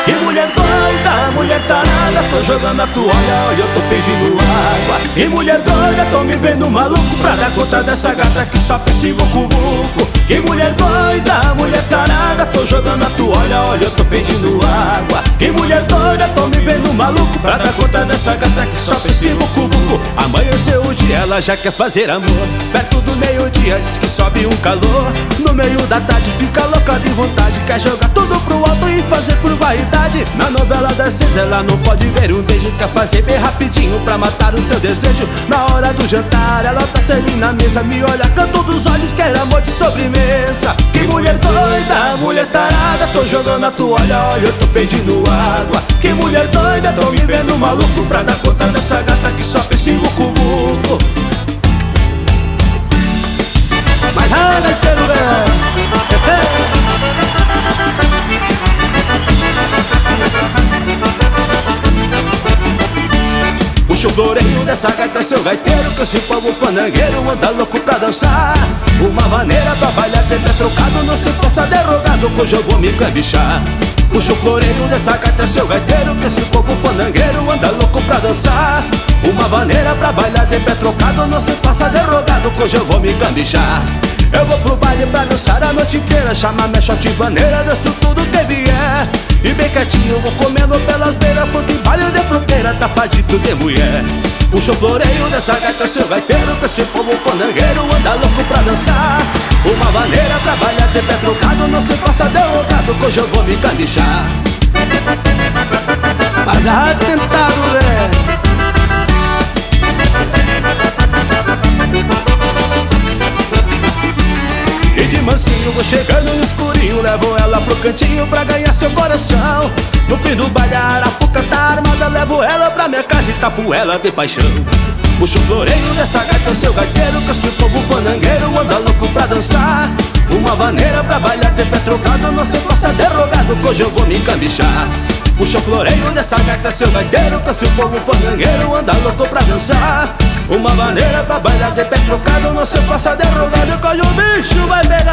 Que mulher doida, mulher tarada, tô jogando a toalha, olha eu tô pedindo água. Que mulher doida, tô me vendo maluco pra dar conta dessa gata que só pensa em vucu-vucu. Que mulher doida, mulher tarada, tô jogando a toalha, olha eu tô pedindo água. Que mulher doida, tô me vendo maluco pra dar conta dessa gata que só pensa em vucu-vucu. Amanheceu o dia, ela já quer fazer amor. Perto do meio-dia diz que sobe um calor. No meio da tarde fica louca de vontade, quer jogar tudo pro alto e fazer por vaidade. Na novela das 6 ela não pode ver um beijo, quer fazer bem rapidinho pra matar o seu desejo. Na hora do jantar ela tá servindo na mesa, me olha canto dos olhos, quer amor de sobremesa. Que mulher doida, mulher tarada, tô jogando a toalha, olha eu tô pedindo água. Que mulher doida, tô me vendo maluco pra dar conta dessa gata que só pensa em vucu-vucu. Mas anda em teu lugar. Puxa o floreio dessa gata, seu gaiteiro, que esse povo fandangueiro anda louco pra dançar. Uma maneira pra bailar sempre é trocado, não se possa derrogado, que hoje eu vou me cambichar. Puxa o floreio dessa gata, seu gaiteiro, que esse povo fandangueiro anda louco pra dançar. Uma maneira pra bailar de pé trocado, não se passa derrogado, que hoje eu vou me cambichar. Eu vou pro baile pra dançar a noite inteira, chama minha shot vaneira, danço tudo que vier. E bem quietinho vou comendo pelas beiras, porque baile de fronteira tapadito de mulher. Puxa o floreio dessa gata, seu gaiteiro, que esse povo fandangueiro anda louco pra dançar. Uma maneira pra bailar de pé trocado, não se passa derrogado, que hoje eu vou me cambichar. Mas atentado, velho. E de mansinho vou chegando no escurinho, levo ela pro cantinho pra ganhar seu coração. No fim do baile a arapuca tá armada, levo ela pra minha casa e tapo ela de paixão. Puxa o floreio dessa gata, seu gaiteiro, que esse povo fandangueiro anda louco pra dançar. Uma maneira pra bailar de pé trocado, não se passa derrogado, que hoje eu vou me cambichar. Puxa o floreio dessa gata, seu gaiteiro, que esse povo fandangueiro anda louco pra dançar. Uma maneira pra bailar de pé trocado, não se passa derrogado, que hoje o bicho vai pegar.